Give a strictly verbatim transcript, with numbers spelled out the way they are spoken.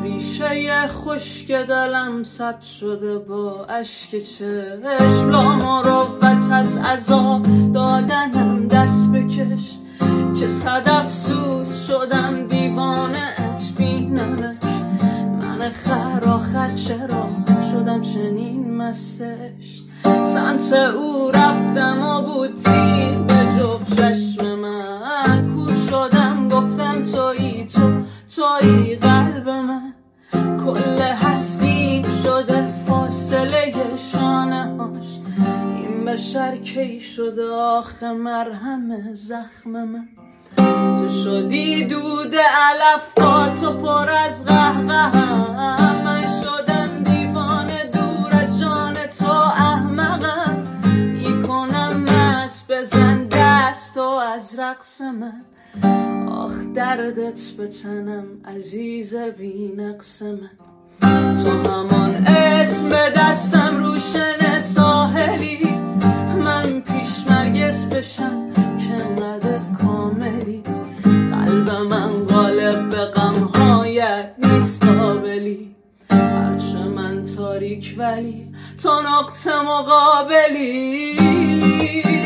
ریشه خشک دلم ثبت شده با اشک چشم، لامروت از عذاب دادنم دست بکش که صد افسوس شدم دیوانه ات بینمش. من خر آخر چرا شدم چنین مستش، سمت او رفتم و بود تیر به جفت چشم من. کور شدم گفتم تویی تو، تویی قلب من. کل هستیم شده فاصله شانه هاش، این بشر کی شده آخه مرهم زخم من. تو شدی دود علف با تو پر از قهقهم، من شدم دیوانه دور از جان تو احمقم. میکنم مست بزن دست و از رقص من، آخ دردت به تنم عزیز بی نقص من. تو همان اسم به دستم روشن ساحلی، من پیشمرگت بشم که نده کاملی. قلب من غالب به غمهایت نیست قابلی، هرچه من تاریک ولی تو نقطه مقابلی.